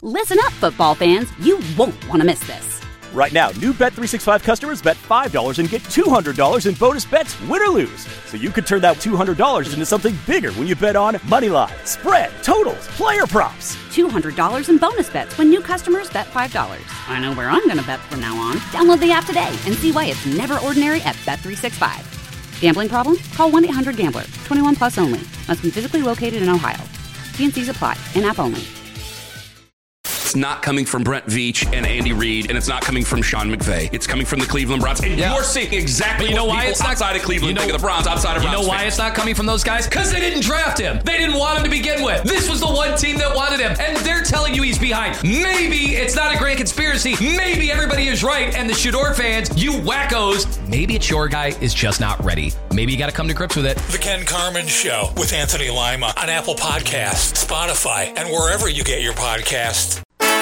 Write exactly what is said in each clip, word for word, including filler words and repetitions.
Listen up, football fans. You won't want to miss this. Right now, new Bet three sixty-five customers bet five dollars and get two hundred dollars in bonus bets, win or lose. So you could turn that two hundred dollars into something bigger when you bet on money line, spread, totals, player props. two hundred dollars in bonus bets when new customers bet five dollars. I know where I'm going to bet from now on. Download the app today and see why it's never ordinary at Bet three sixty-five. Gambling problem? Call one eight hundred gambler. twenty-one plus only. Must be physically located in Ohio. T and C's apply. In-app only. It's not coming from Brent Veach and Andy Reid, and it's not coming from Sean McVay. It's coming from the Cleveland Browns. And yeah. you're seeing exactly but you know what why people it's not, outside of Cleveland you know, think of the Browns, outside of You Browns know why fans. it's not coming from those guys? Because they didn't draft him. They didn't want him to begin with. This was the one team that wanted him, and they're telling you he's behind. Maybe it's not a grand conspiracy. Maybe everybody is right, and the Shador fans, you wackos, maybe it's your guy is just not ready. Maybe you got to come to grips with it. The Ken Carman Show with Anthony Lima on Apple Podcasts, Spotify, and wherever you get your podcasts.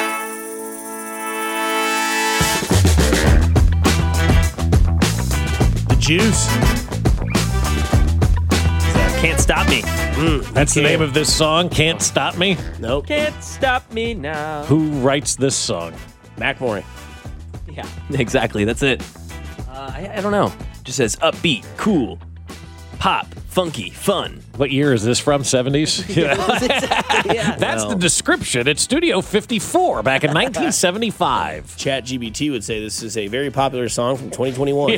Juice. Can't Stop Me. Mm, that's the name of this song, Can't Stop Me? Nope. Can't Stop Me Now. Who writes this song? Macklemore. Yeah, exactly. That's it. Uh, I, I don't know. Just says upbeat, cool, pop, funky, fun. What year is this from? seventies? Yeah, exactly, yeah. That's well, the description. It's Studio fifty-four back in nineteen seventy-five. Chat G B T would say this is a very popular song from twenty twenty-one.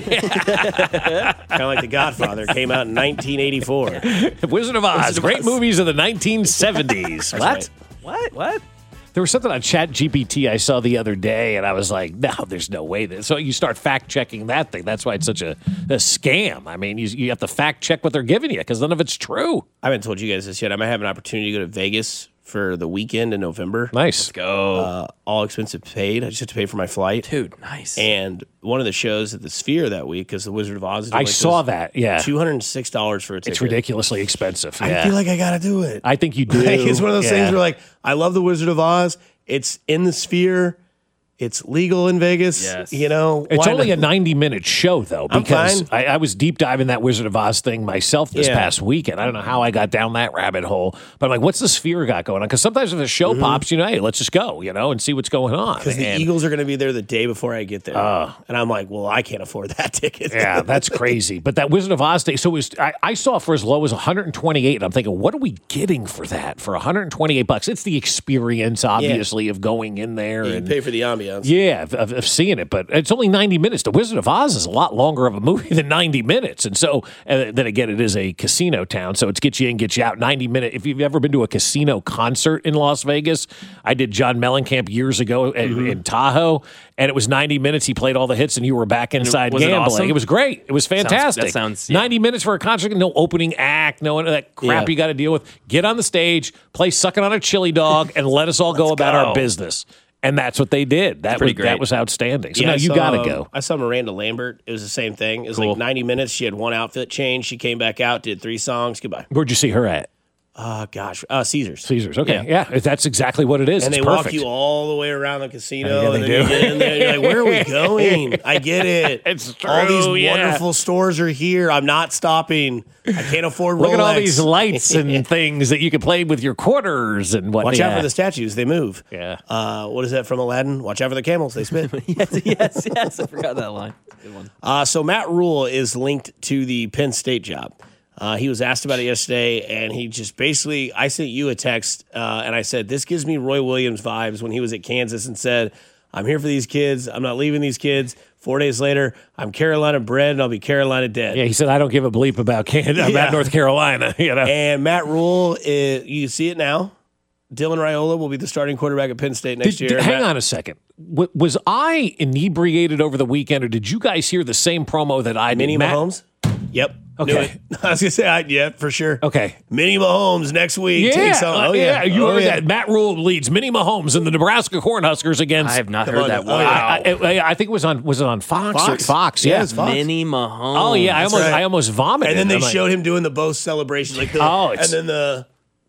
Kind of like The Godfather. Came out in nineteen eighty-four. Wizard of Oz. Wizard of Great Oz. movies of the nineteen seventies. What? Right. What? What? There was something on Chat G P T I saw the other day, and I was like, no, there's no way. That. So you start fact-checking that thing. That's why it's such a, a scam. I mean, you, you have to fact-check what they're giving you because none of it's true. I haven't told you guys this yet. I might have an opportunity to go to Vegas for the weekend in November. Nice. Let's go. Uh, all expenses paid. I just have to pay for my flight. Dude, nice. And one of the shows at the Sphere that week, because the Wizard of Oz is doing I like saw this, that, yeah. two hundred six dollars for a ticket. It's ridiculously expensive. I yeah. feel like I got to do it. I think you do. Like, it's one of those yeah. things where, like, I love the Wizard of Oz. It's in the Sphere. It's legal in Vegas. Yes. You know, It's why only not? a ninety-minute show, though, I'm because fine. I, I was deep diving that Wizard of Oz thing myself this Yeah. past weekend. I don't know how I got down that rabbit hole, but I'm like, what's the Sphere got going on? Because sometimes if a show Mhm. pops, you know, hey, let's just go, you know, and see what's going on. Because the And- Eagles are going to be there the day before I get there. Uh, and I'm like, well, I can't afford that ticket. Yeah, that's crazy. But that Wizard of Oz thing, so it was, I, I saw for as low as one hundred twenty-eight, and I'm thinking, what are we getting for that? For one hundred twenty-eight bucks? It's the experience, obviously, of going in there. Yeah, you and pay for the ambiance. Yeah, of, of, of seeing it, but it's only ninety minutes. The Wizard of Oz is a lot longer of a movie than ninety minutes. And so, uh, then again, it is a casino town, so it's get you in, get you out. ninety minute. If you've ever been to a casino concert in Las Vegas, I did John Mellencamp years ago in, Mm-hmm. in Tahoe, and it was ninety minutes. He played all the hits, and you were back inside was it gambling. awesome? It was great. It was fantastic. that sounds- yeah. ninety minutes for a concert, no opening act, no that crap Yeah. you got to deal with. Get on the stage, play Sucking on a Chili Dog, and let us all go about go. our business. And that's what they did. That was pretty that great. was outstanding. So Yeah, now I you saw, got to um, go. I saw Miranda Lambert. It was the same thing. It was Cool. like ninety minutes. She had one outfit change. She came back out, did three songs. Goodbye. Where'd you see her at? Oh, gosh. Uh, Caesars. Caesars. Okay, Yeah. yeah, that's exactly what it is. And it's they perfect. walk you all the way around the casino. Yeah, they and then do. you get in there and you're like, where are we going? I get it. It's All these true, yeah. wonderful stores are here. I'm not stopping. I can't afford Rolex. Look at all these lights and things that you can play with your quarters and whatnot. Watch out for the statues. They move. Yeah. Uh, what is that from Aladdin? Watch out for the camels. They spin. yes, yes, yes. I forgot that line. Good one. Uh, so Matt Rule is linked to the Penn State job. Uh, he was asked about it yesterday, and he just basically, I sent you a text, uh, and I said, this gives me Roy Williams vibes when he was at Kansas and said, I'm here for these kids. I'm not leaving these kids. Four days later, I'm Carolina bred, and I'll be Carolina dead. Yeah, he said, I don't give a bleep about Canada, Yeah. about North Carolina. You know? And Matt Rule, is, you see it now. Dylan Raiola will be the starting quarterback at Penn State next Did- year. hang Matt- on a second. W- was I inebriated over the weekend, or did you guys hear the same promo that I did? Minnie Matt- Mahomes? Yep. Okay. Knew it. I was going to say, I, yeah, for sure. Okay. Minnie Mahomes next week. Yeah, takes on, uh, oh, yeah. You oh, heard yeah. that. Matt Rule leads Minnie Mahomes and the Nebraska Cornhuskers against. I have not Come heard on. that. Oh, Wow. yeah. I, I, I think it was on. Was it on Fox? Fox. Or Fox. Yeah, Yeah. it's Fox. Minnie Mahomes. Oh yeah. I That's almost. right. I almost vomited. And then they I'm like, showed him doing the Bose celebration, like the, Oh, and it's- then the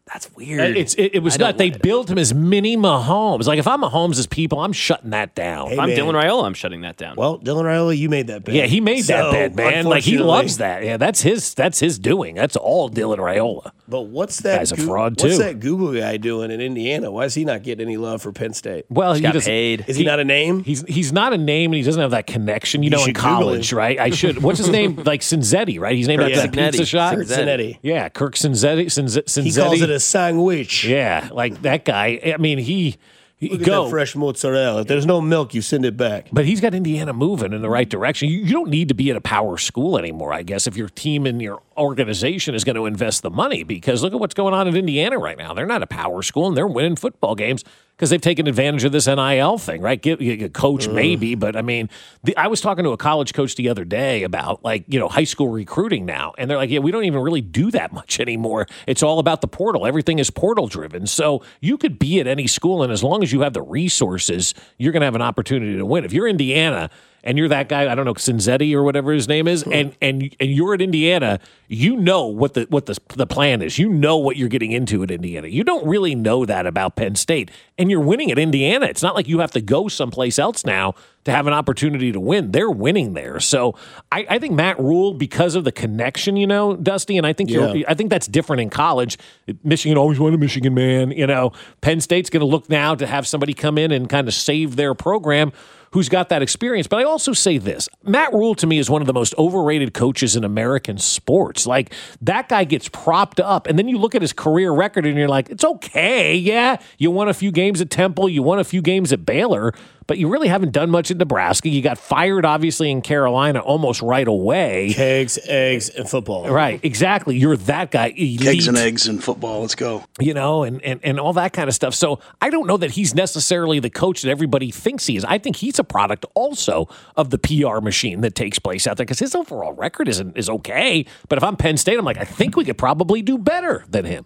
That's weird. It's it, it was I don't not. They want it. built him as mini Mahomes. Like if I'm Mahomes' people, I'm shutting that down. Hey, If I'm man. Dylan Raiola, I'm shutting that down. Well, Dylan Raiola, you made that bet. Yeah, he made that So, bet, man. Like he unfortunately- loves that. Yeah, that's his. That's his doing. That's all Dylan Raiola. But what's that? Guy's a Goo- fraud, What's too. that Google guy doing in Indiana? Why is he not getting any love for Penn State? Well, He he got doesn't- paid. Is he, not a name? He's he's not a name, and he doesn't have that connection. You, You know, in should Google college, him. right? I should. What's his name? Like Cinzetti, right? He's named Kirk after that Cignetti. pizza shop. Kurt Zanetti. Yeah, Kirk Cinzetti. Cinze- Cinzetti. He calls it a sandwich. Yeah, like that guy. I mean, he, he Look at go. that fresh mozzarella. If there's no milk, you send it back. But he's got Indiana moving in the right direction. You, you don't need to be at a power school anymore, I guess, if your team and your organization is going to invest the money. Because look at what's going on in Indiana right now. They're not a power school, and they're winning football games because they've taken advantage of this N I L thing, right? Give, you, you coach maybe, but I mean, the, I was talking to a college coach the other day about like you know high school recruiting now, and they're like, yeah, we don't even really do that much anymore. It's all about the portal. Everything is portal driven. So you could be at any school, and as long as you have the resources, you're going to have an opportunity to win. If you're Indiana and you're that guy, I don't know, Cinzetti or whatever his name is, and and and you're at Indiana, you know what the what the the plan is. You know what you're getting into at Indiana. You don't really know that about Penn State, and you're winning at Indiana. It's not like you have to go someplace else now to have an opportunity to win. They're winning there. So I, I think Matt Rule, because of the connection, you know, Dusty, and I think Yeah. you're, I think that's different in college. Michigan always wanted a Michigan man. You know, Penn State's going to look now to have somebody come in and kind of save their program who's got that experience. But I also say this, Matt Rule to me is one of the most overrated coaches in American sports. Like that guy gets propped up, and then you look at his career record and you're like, it's okay. Yeah, you won a few games at Temple, you won a few games at Baylor, but you really haven't done much at Nebraska. You got fired, obviously, in Carolina almost right away. Eggs, eggs, and football. Right, exactly. You're that guy. Elite, Eggs and eggs in football. Let's go. you know, and, and, and all that kind of stuff. So I don't know that he's necessarily the coach that everybody thinks he is. I think he's a product also of the P R machine that takes place out there because his overall record isn't is okay. But if I'm Penn State, I'm like, I think we could probably do better than him.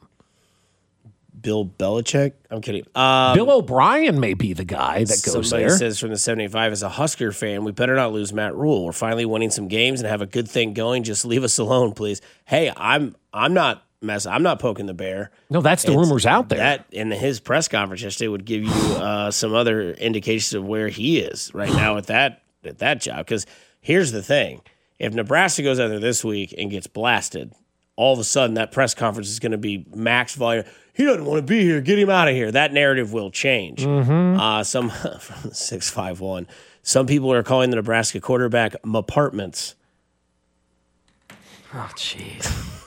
Bill Belichick? I'm kidding. Um, Bill O'Brien may be the guy that goes Somebody there. says from the seventy-five, as a Husker fan, we better not lose Matt Rule. We're finally winning some games and have a good thing going. Just leave us alone, please. Hey, I'm I'm not mess. I'm not poking the bear. No, that's the It's- rumors out there. That in his press conference yesterday would give you uh, some other indications of where he is right now at that at that job. Because here's the thing: if Nebraska goes out there this week and gets blasted, all of a sudden that press conference is going to be max volume. He doesn't want to be here. Get him out of here. That narrative will change. Mm-hmm. Uh, some from six five one. Some people are calling the Nebraska quarterback M'Apartments. Oh, jeez.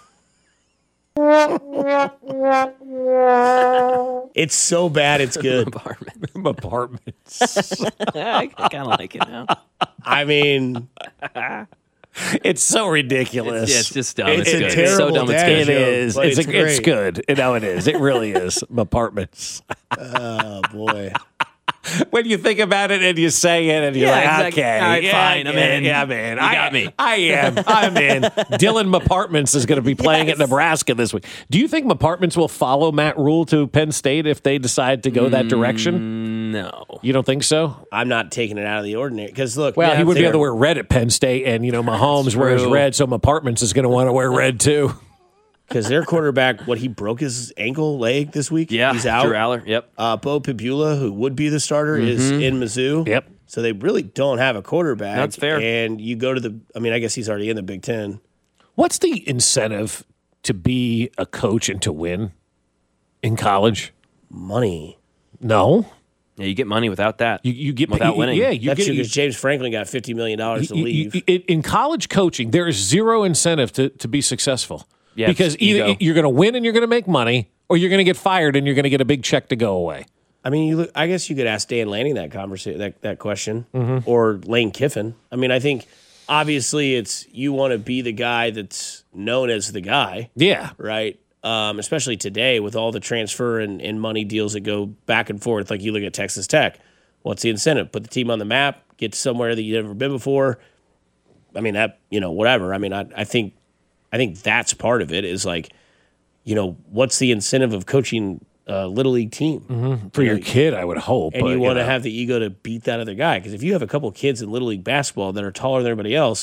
It's so bad, it's good. Apartment. Apartments. I kind of like it now. I mean, It's so ridiculous. Yeah, it's just dumb. It's It's, a good. It's terrible so dumb. It's dad good. It joke, is. but It's, it's a, it's great. good. No, it is. It really is. Apartments. oh boy. When you think about it and you say it and you're Yeah, like, exactly. okay, All right, yeah, fine, I'm yeah, in. Yeah, I'm in. You I got me. I am. I'm in. Dylan M'Apartments is going to be playing at Nebraska this week. Do you think M'Apartments will follow Matt Rule to Penn State if they decide to go that direction? No. You don't think so? I'm not taking it out of the ordinary because look, Well, yeah, he would be there- able to wear red at Penn State, and you know Mahomes wears true. red, so M'Apartments is going to want to wear red too. because their quarterback, what he broke his ankle leg this week. Yeah. he's out. Drew Aller. Yep. Uh, Bo Pibula, who would be the starter, is in Mizzou. Yep. So they really don't have a quarterback. That's fair. And you go to the, I mean, I guess he's already in the Big Ten. What's the incentive to be a coach and to win in college? Money. No, Yeah, you get money without that. you you get Without you- winning. Yeah, you That's get true you- because James Franklin got fifty million dollars to you- leave. you- you- in college coaching, there is zero incentive to, to be successful. Yeah, because it's either ego. you're going to win and you're going to make money, or you're going to get fired and you're going to get a big check to go away. I mean, you look, I guess you could ask Dan Lanning that conversation, that, that question, Mm-hmm. or Lane Kiffin. I mean, I think obviously it's you want to be the guy that's known as the guy, Yeah, right? Um, especially today with all the transfer and, and money deals that go back and forth. Like you look at Texas Tech, what's the incentive? Put the team on the map, get somewhere that you've never been before. I mean that you know whatever. I mean I, I think I think that's part of it. Is like you know what's the incentive of coaching a little league team for your kid, I would hope. and but, you want to know. have the ego to beat that other guy because if you have a couple kids in little league basketball that are taller than everybody else,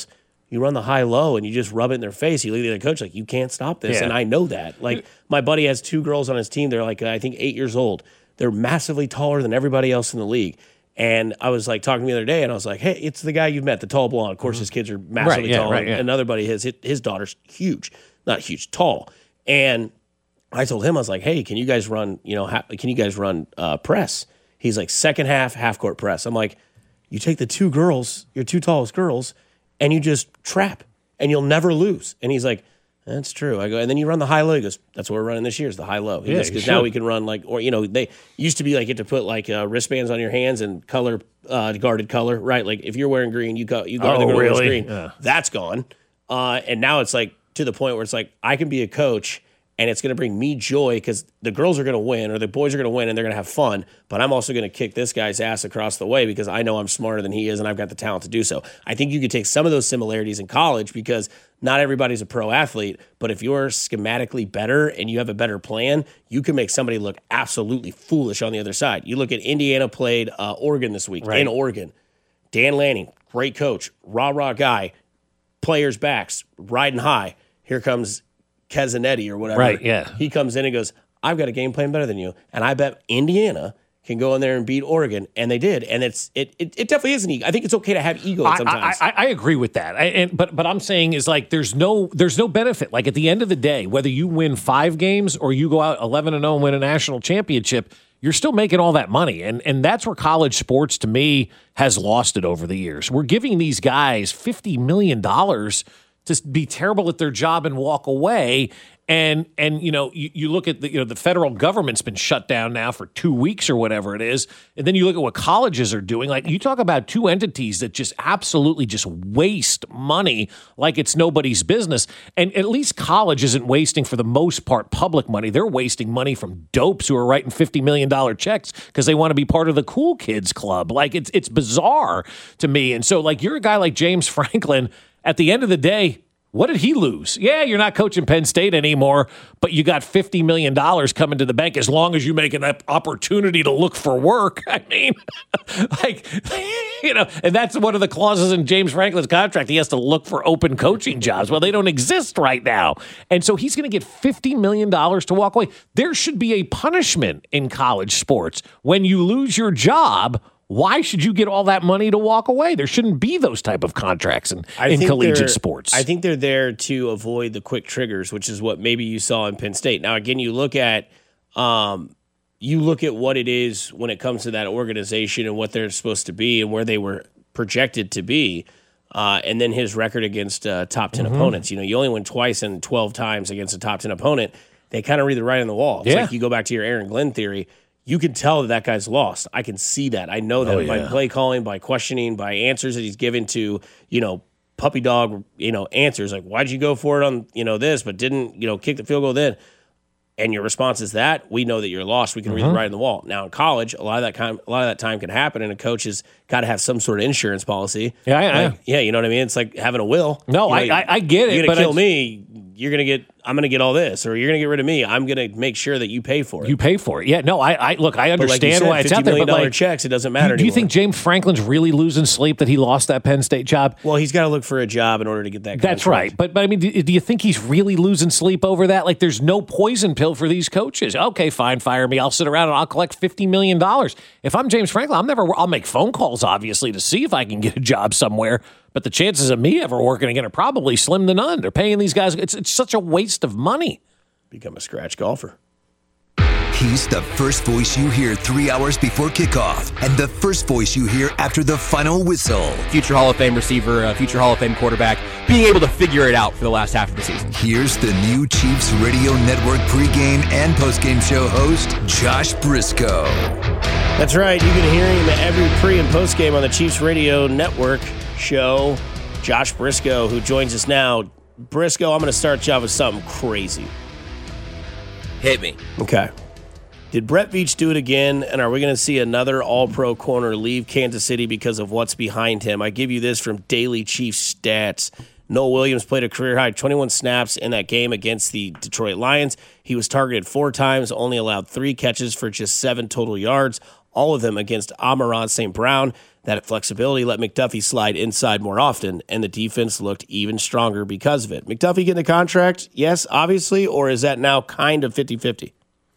You run the high-low, and you just rub it in their face. You look at the other coach like, you can't stop this, Yeah. and I know that. Like, my buddy has two girls on his team. They're, like, I think, eight years old. They're massively taller than everybody else in the league. And I was, like, talking to me the other day, and I was like, hey, it's the guy you've met, the tall blonde. Of course, his kids are massively Right, yeah, tall. right, yeah. Another buddy, his, his daughter's huge. Not huge, tall. And I told him, I was like, hey, can you guys run, you know, ha- can you guys run uh, press? He's like, second half, half-court press. I'm like, you take the two girls, your two tallest girls, and you just trap. And you'll never lose. And he's like, that's true. I go, and then you run the high-low. He goes, that's what we're running this year is the high-low. He Yeah, goes, you because now should. we can run like, or, you know, they used to be like you had to put like uh, wristbands on your hands and color, uh, guarded color, right? Like if you're wearing green, you go, you go Oh, the girl wears really? green. Yeah. That's gone. Uh, and now it's like to the point where it's like, I can be a coach and it's going to bring me joy because the girls are going to win or the boys are going to win and they're going to have fun. But I'm also going to kick this guy's ass across the way because I know I'm smarter than he is and I've got the talent to do so. I think you could take some of those similarities in college because not everybody's a pro athlete. But if you're schematically better and you have a better plan, you can make somebody look absolutely foolish on the other side. You look at Indiana played uh, Oregon this week Right. in Oregon. Dan Lanning, great coach, rah-rah guy, players' backs, riding high. Here comes Kezanetti or whatever. Right, yeah. He comes in and goes, I've got a game plan better than you. And I bet Indiana can go in there and beat Oregon. And they did. And it's it it, it definitely is an ego. I think it's okay to have ego I, sometimes. I, I, I agree with that. I, and but but I'm saying is like there's no there's no benefit. Like at the end of the day, whether you win five games or you go out eleven and oh and win a national championship, you're still making all that money. And and that's where college sports to me has lost it over the years. We're giving these guys fifty million dollars to be terrible at their job and walk away. And, and you know, you, you look at the, you know, the federal government's been shut down now for two weeks or whatever it is. And then you look at what colleges are doing. Like you talk about two entities that just absolutely just waste money like it's nobody's business. And at least college isn't wasting, for the most part, public money. They're wasting money from dopes who are writing fifty million dollars checks because they want to be part of the cool kids club. Like it's, it's bizarre to me. And so like you're a guy like James Franklin. At the end of the day, what did he lose? Yeah, you're not coaching Penn State anymore, but you got fifty million dollars coming to the bank as long as you make an opportunity to look for work. I mean, like, you know, and that's one of the clauses in James Franklin's contract. He has to look for open coaching jobs. Well, they don't exist right now. And so he's going to get fifty million dollars to walk away. There should be a punishment in college sports. When you lose your job, why should you get all that money to walk away? There shouldn't be those type of contracts in, I in think they're- collegiate sports. I think they're there to avoid the quick triggers, which is what maybe you saw in Penn State. Now, again, you look at um, you look at what it is when it comes to that organization and what they're supposed to be and where they were projected to be, uh, and then his record against uh, top ten Mm-hmm. opponents. You know, you only win twice and twelve times against a top ten opponent. They kind of read the writing on the wall. It's Yeah. like you go back to your Aaron Glenn theory. You can tell that that guy's lost. I can see that. I know that Oh, by yeah. play calling, by questioning, by answers that he's given to, you know, puppy dog, you know, answers like, why'd you go for it on, you know, this, but didn't, you know, kick the field goal then? And your response is that, we know that you're lost. We can read the writing on the wall. Now in college, a lot of that time, a lot of that time can happen, and a coach has got to have some sort of insurance policy. Yeah, I- I- Like, yeah, you know what I mean? It's like having a will. No, You know, I- I- I get it, You're but gonna kill it's- me. You're gonna get. I'm gonna get all this, or you're gonna get rid of me. I'm gonna make sure that you pay for it. You pay for it. Yeah, no, I, I look, I But like you understand said, why it's out fifty there, million but dollar like, checks, it doesn't matter. do you anymore. think James Franklin's really losing sleep that he lost that Penn State job? Well, he's got to look for a job in order to get that. That's contract. right. But but I mean, do, do you think he's really losing sleep over that? Like, there's no poison pill for these coaches. Okay, fine, fire me. I'll sit around and I'll collect fifty million dollars. If I'm James Franklin, I'm never. I'll make phone calls, obviously, to see if I can get a job somewhere. But the chances of me ever working again are probably slim to none. They're paying these guys. It's it's such a waste of money. Become a scratch golfer. He's the first voice you hear three hours before kickoff and the first voice you hear after the final whistle. Future Hall of Fame receiver, uh, future Hall of Fame quarterback, being able to figure it out for the last half of the season. Here's the new Chiefs Radio Network pregame and postgame show host, Josh Briscoe. That's right. You can hear him every pre and post game on the Chiefs Radio Network show. Josh Briscoe, who joins us now. Briscoe, I'm going to start you off with something crazy. Hit me. Okay. Did Brett Veach do it again, and are we going to see another all-pro corner leave Kansas City because of what's behind him? I give you this from Daily Chiefs Stats. Noah Williams played a career-high twenty-one snaps in that game against the Detroit Lions. He was targeted four times, only allowed three catches for just seven total yards. all of them against Amon-Ra Saint Brown. That flexibility let McDuffie slide inside more often, and the defense looked even stronger because of it. McDuffie getting a contract? Yes, obviously, or is that now kind of fifty-fifty?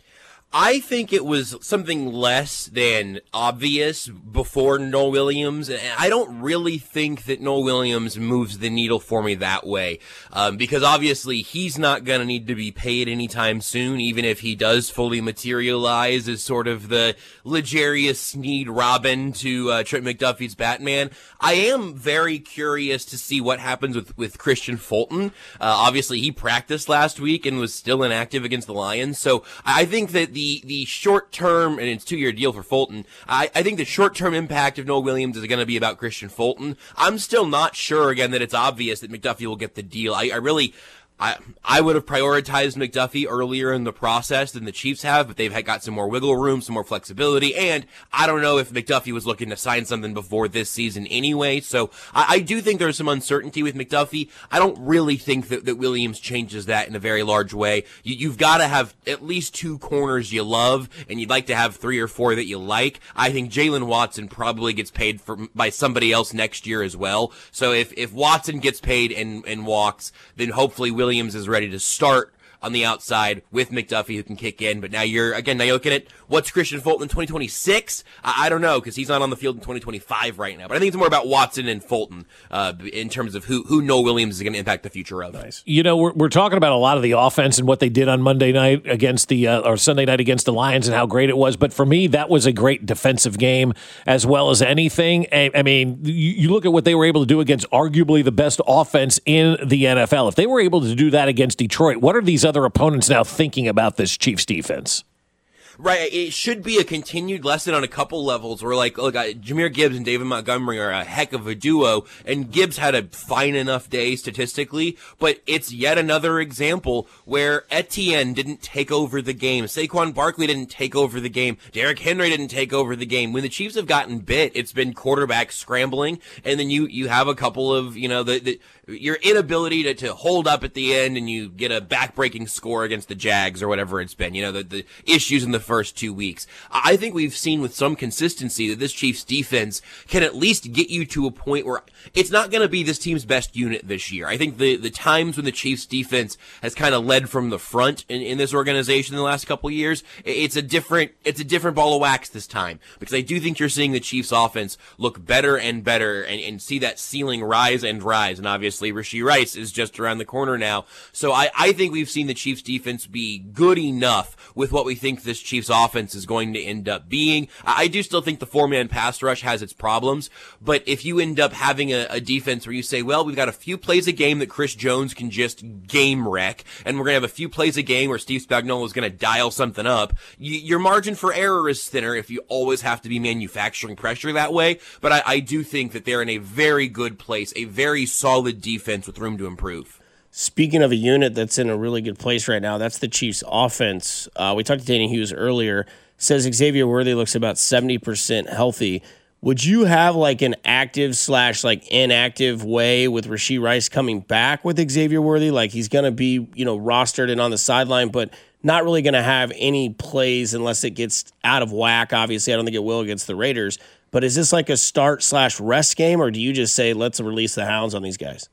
I think it was something less than obvious before Noel Williams, and I don't really think that Noel Williams moves the needle for me that way, um, because obviously he's not going to need to be paid anytime soon, even if he does fully materialize as sort of the L'Jarius Sneed Robin to uh, Trent McDuffie's Batman. I am very curious to see what happens with, with Christian Fulton. Uh, obviously, he practiced last week and was still inactive against the Lions, so I think that the The, the short-term, and it's a two-year deal for Fulton, I, I think the short-term impact of Noel Williams is going to be about Christian Fulton. I'm still not sure, again, that it's obvious that McDuffie will get the deal. I, I really... I I would have prioritized McDuffie earlier in the process than the Chiefs have, but they've had, got some more wiggle room, some more flexibility, and I don't know if McDuffie was looking to sign something before this season anyway, so I, I do think there's some uncertainty with McDuffie. I don't really think that, that Williams changes that in a very large way. You, you've got to have at least two corners you love, and you'd like to have three or four that you like. I think Jalen Watson probably gets paid for by somebody else next year as well, so if, if Watson gets paid and, and walks, then hopefully Williams Williams is ready to start on the outside with McDuffie who can kick in. But now you're, again, now you're looking at what's Christian Fulton in twenty twenty-six? I, I don't know, because he's not on the field in twenty twenty-five right now. But I think it's more about Watson and Fulton uh, in terms of who, who Noel Williams is going to impact the future of. Nice. You know, we're, we're talking about a lot of the offense and what they did on Monday night against the, uh, or Sunday night against the Lions and how great it was. But for me, that was a great defensive game as well as anything. I, I mean, you, you look at what they were able to do against arguably the best offense in the N F L. If they were able to do that against Detroit, what are these other opponents now thinking about this Chiefs defense? Right, it should be a continued lesson on a couple levels where, like, look, uh, Jahmyr Gibbs and David Montgomery are a heck of a duo, and Gibbs had a fine enough day statistically, but it's yet another example where Etienne didn't take over the game, Saquon Barkley didn't take over the game, Derrick Henry didn't take over the game. When the Chiefs have gotten bit, it's been quarterback scrambling, and then you, you have a couple of, you know, the, the your inability to, to hold up at the end, and you get a back-breaking score against the Jags or whatever it's been, you know, the, the issues in the first two weeks. I think we've seen with some consistency that this Chiefs defense can at least get you to a point where it's not going to be this team's best unit this year. I think the, the times when the Chiefs defense has kind of led from the front in, in this organization in the last couple of years, it's a different, it's a different ball of wax this time, because I do think you're seeing the Chiefs offense look better and better and, and see that ceiling rise and rise. And obviously Rashee Rice is just around the corner now. So I, I think we've seen the Chiefs defense be good enough with what we think this Chiefs offense is going to end up being. I do still think the four-man pass rush has its problems, but if you end up having a, a defense where you say, well, we've got a few plays a game that Chris Jones can just game wreck, and we're going to have a few plays a game where Steve Spagnuolo is going to dial something up, you, your margin for error is thinner if you always have to be manufacturing pressure that way, but I, I do think that they're in a very good place, a very solid defense with room to improve. Speaking of a unit that's in a really good place right now, that's the Chiefs' offense. Uh, we talked to Danny Hughes earlier. Says Xavier Worthy looks about seventy percent healthy. Would you have like an active slash like inactive way with Rashee Rice coming back with Xavier Worthy? Like he's going to be, you know, rostered and on the sideline, but not really going to have any plays unless it gets out of whack. Obviously, I don't think it will against the Raiders. But is this like a start slash rest game, or do you just say, let's release the hounds on these guys?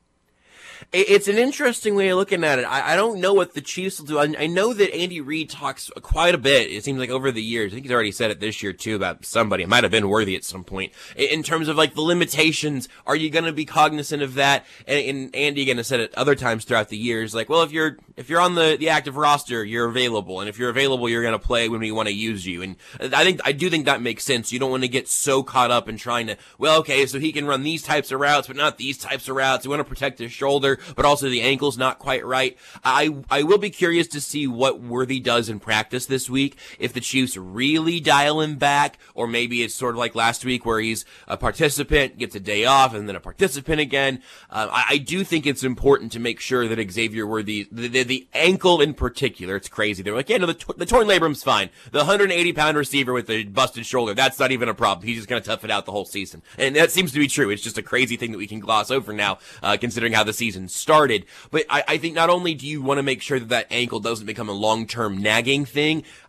It's an interesting way of looking at it. I, I don't know what the Chiefs will do. I, I know that Andy Reid talks quite a bit, it seems like, over the years. I think he's already said it this year, too, about somebody. It might have been Worthy at some point. In, in terms of, like, the limitations, are you going to be cognizant of that? And, and Andy, again, has said it other times throughout the years, like, well, if you're if you're on the, the active roster, you're available. And if you're available, you're going to play when we want to use you. And I think I do think that makes sense. You don't want to get so caught up in trying to, well, okay, so he can run these types of routes, but not these types of routes. You want to protect his shoulder, but also the ankle's not quite right. I I will be curious to see what Worthy does in practice this week. If the Chiefs really dial him back, or maybe it's sort of like last week where he's a participant, gets a day off, and then a participant again. Uh, I, I do think it's important to make sure that Xavier Worthy, the, the, the ankle in particular, it's crazy. They're like, yeah, no, the, the torn labrum's fine. The one hundred eighty pound receiver with the busted shoulder, that's not even a problem. He's just going to tough it out the whole season. And that seems to be true. It's just a crazy thing that we can gloss over now, uh, considering how the season started. But I, I think not only do you want to make sure that that ankle doesn't become a long-term nagging thing,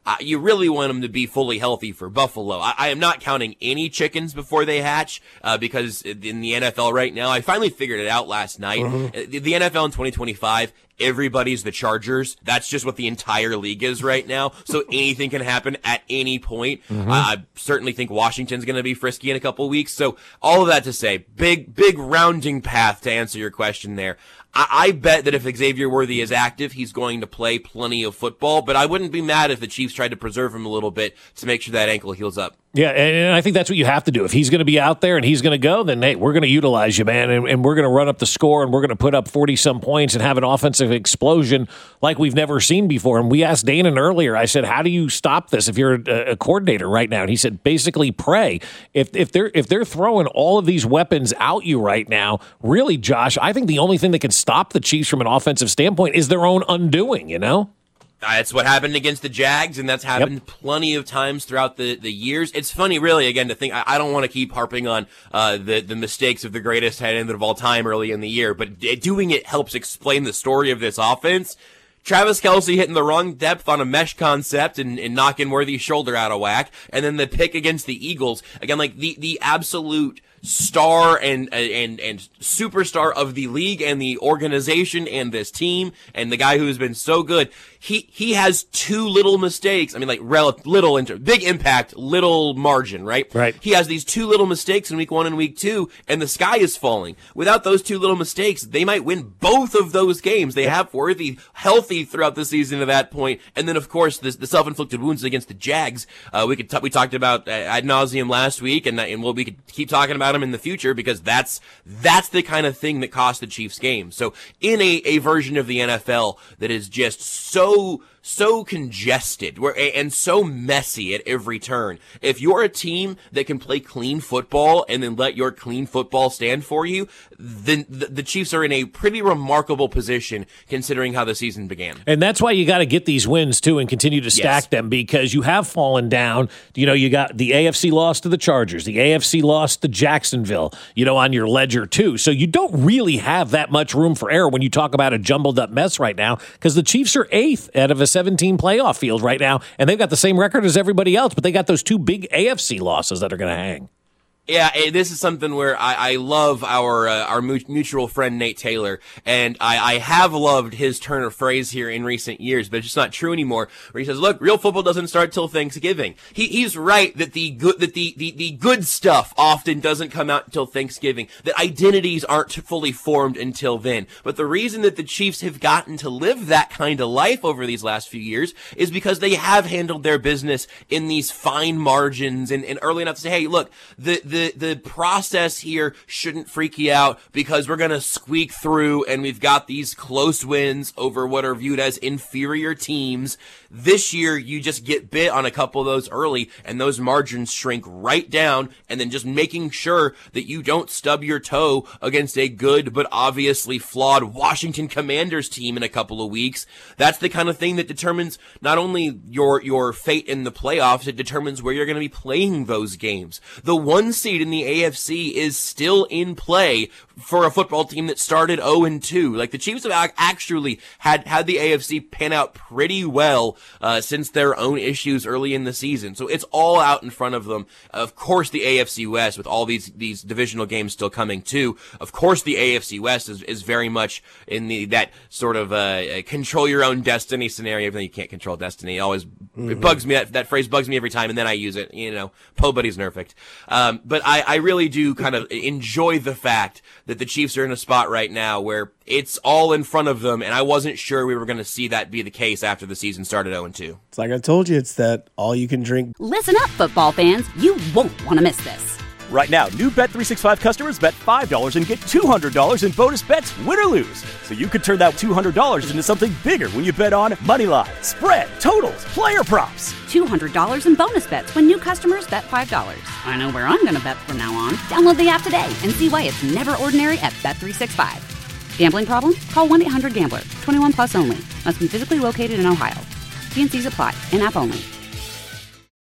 uh, you really want them to be fully healthy for Buffalo. I, I am not counting any chickens before they hatch, uh, because in the N F L right now, I finally figured it out last night. Mm-hmm. The, the N F L in twenty twenty-five, everybody's the Chargers. That's just what the entire league is right now. So anything can happen at any point. Mm-hmm. Uh, I certainly think Washington's going to be frisky in a couple weeks. So all of that to say, big, big rounding path to answer your question there. I, I bet that if Xavier Worthy is active, he's going to play plenty of football, but I wouldn't be mad if the Chiefs tried to preserve him a little bit to make sure that ankle heals up. Yeah, and I think that's what you have to do. If he's going to be out there and he's going to go, then, hey, we're going to utilize you, man, and, and we're going to run up the score, and we're going to put up forty-some points and have an offensive explosion like we've never seen before. And we asked Danon earlier, I said, how do you stop this if you're a, a coordinator right now? And he said, basically pray. If if they're if they're throwing all of these weapons out you right now, really, Josh, I think the only thing that can stop the Chiefs from an offensive standpoint is their own undoing, you know? That's what happened against the Jags, and that's happened yep. plenty of times throughout the, the years. It's funny, really, again, to think, I, I don't want to keep harping on uh, the, the mistakes of the greatest tight end of all time early in the year, but doing it helps explain the story of this offense. Travis Kelce hitting the wrong depth on a mesh concept and, and knocking Worthy's shoulder out of whack, and then the pick against the Eagles. Again, like the, the absolute star and and and superstar of the league and the organization and this team and the guy who has been so good. He he has two little mistakes. I mean, like rel- little inter- big impact, little margin, right? Right. He has these two little mistakes in week one and week two, and the sky is falling. Without those two little mistakes, they might win both of those games. They have Worthy healthy throughout the season to that point, and then of course the, the self-inflicted wounds against the Jags. Uh, we could t- we talked about uh, ad nauseum last week, and and we'll, we could keep talking about him in the future because that's that's the kind of thing that cost the Chiefs games. So in a, a version of the N F L that is just so so congested where, and so messy at every turn, if you're a team that can play clean football and then let your clean football stand for you, then the, the Chiefs are in a pretty remarkable position considering how the season began. And that's why you got to get these wins, too, and continue to stack yes. them, because you have fallen down. You know, you got the A F C loss to the Chargers, the A F C loss to Jacksonville, you know, on your ledger, too. So you don't really have that much room for error when you talk about a jumbled up mess right now, because the Chiefs are eighth out of a seventeen playoff field right now, and they've got the same record as everybody else, but they got those two big A F C losses that are going to hang. Yeah, this is something where I, I love our uh, our mutual friend Nate Taylor, and I, I have loved his turn of phrase here in recent years, but it's just not true anymore. Where he says, "Look, real football doesn't start till Thanksgiving." He he's right that the good that the, the the good stuff often doesn't come out until Thanksgiving. That identities aren't fully formed until then. But the reason that the Chiefs have gotten to live that kind of life over these last few years is because they have handled their business in these fine margins and, and early enough to say, "Hey, look, the The, the process here shouldn't freak you out because we're going to squeak through and we've got these close wins over what are viewed as inferior teams. This year, you just get bit on a couple of those early and those margins shrink right down, and then just making sure that you don't stub your toe against a good but obviously flawed Washington Commanders team in a couple of weeks. That's the kind of thing that determines not only your, your fate in the playoffs, it determines where you're going to be playing those games. The one seed in the A F C is still in play for a football team that started oh and two. Like, the Chiefs have actually had, had the A F C pan out pretty well, uh, since their own issues early in the season. So it's all out in front of them. Of course, the A F C West, with all these, these divisional games still coming too. Of course, the A F C West is, is very much in the, that sort of, uh, control your own destiny scenario. Even though you can't control destiny. It always, mm-hmm. it bugs me. That, that phrase bugs me every time, and then I use it. You know, Po Buddy's perfect. Um, but I, I really do kind of enjoy the fact that the Chiefs are in a spot right now where it's all in front of them, and I wasn't sure we were going to see that be the case after the season started oh and two. It's like I told you, it's that all-you-can-drink. Listen up, football fans. You won't want to miss this. Right now, new Bet three sixty-five customers bet five dollars and get two hundred dollars in bonus bets, win or lose. So you could turn that two hundred dollars into something bigger when you bet on money line, spread, totals, player props. two hundred dollars in bonus bets when new customers bet five dollars. I know where I'm going to bet from now on. Download the app today and see why it's never ordinary at Bet three sixty-five. Gambling problem? Call one eight hundred gambler. twenty-one plus only. Must be physically located in Ohio. T and C's apply. In-app only.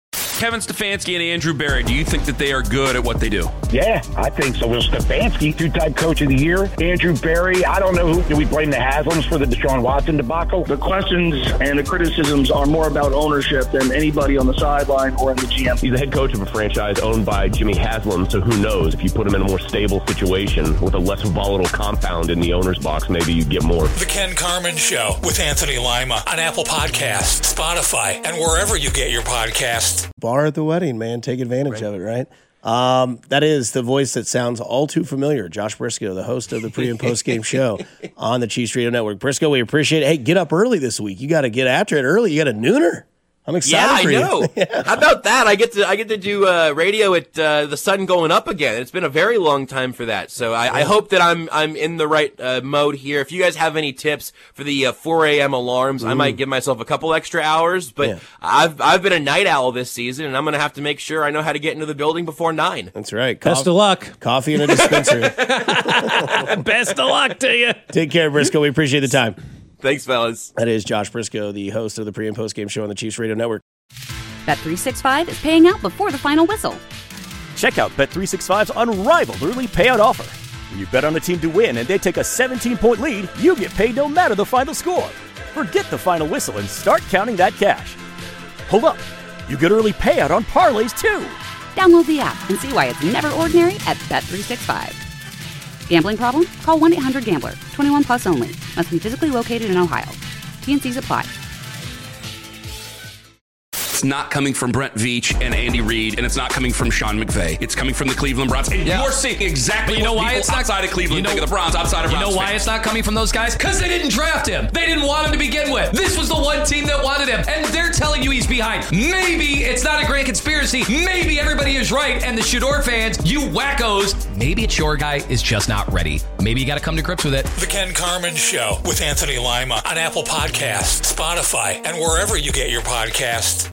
Kevin Stefanski and Andrew Berry, do you think that they are good at what they do? Yeah, I think so. Well, Stefanski, two-time coach of the year. Andrew Berry, I don't know who. Do we blame the Haslams for the Deshaun Watson debacle? The questions and the criticisms are more about ownership than anybody on the sideline or in the G M. He's the head coach of a franchise owned by Jimmy Haslam, so who knows? If you put him in a more stable situation with a less volatile compound in the owner's box, maybe you'd get more. The Ken Carman Show with Anthony Lima on Apple Podcasts, Spotify, and wherever you get your podcasts. Bar at the wedding, man. Take advantage right. of it, right? Um, that is the voice that sounds all too familiar. Josh Briscoe, the host of the pre and post game show on the Chiefs Radio Network. Briscoe, we appreciate it. Hey, get up early this week. You got to get after it early. You got a nooner. I'm excited yeah, for you. I know. yeah. How about that? I get to I get to do uh, radio at uh, the sun going up again. It's been a very long time for that. So I, yeah. I hope that I'm I'm in the right uh, mode here. If you guys have any tips for the uh, four a.m. alarms, mm. I might give myself a couple extra hours. But yeah. I've I've been a night owl this season, and I'm going to have to make sure I know how to get into the building before nine. That's right. Best of luck. Coffee in a dispenser. Best of luck to you. Take care, Briscoe. We appreciate the time. Thanks, fellas. That is Josh Briscoe, the host of the pre and post game show on the Chiefs Radio Network. Bet three sixty-five is paying out before the final whistle. Check out Bet three sixty-five's unrivaled early payout offer. When you bet on a team to win and they take a seventeen-point lead, you get paid no matter the final score. Forget the final whistle and start counting that cash. Hold up. You get early payout on parlays, too. Download the app and see why it's never ordinary at Bet three sixty-five. Gambling problem? Call one eight hundred gambler. twenty-one plus only. Must be physically located in Ohio. T and C's apply. It's not coming from Brent Veach and Andy Reid, and it's not coming from Sean McVay. It's coming from the Cleveland Browns. And yeah. you're seeing exactly you know what why people it's not, outside of Cleveland you know, think of the Browns, outside of You Browns know why fans. it's not coming from those guys? Because they didn't draft him. They didn't want him to begin with. This was the one team that wanted him, and they're telling you he's behind. Maybe it's not a grand conspiracy. Maybe everybody is right, and the Shador fans, you wackos, maybe it's your guy is just not ready. Maybe you got to come to grips with it. The Ken Carman Show with Anthony Lima on Apple Podcasts, Spotify, and wherever you get your podcasts.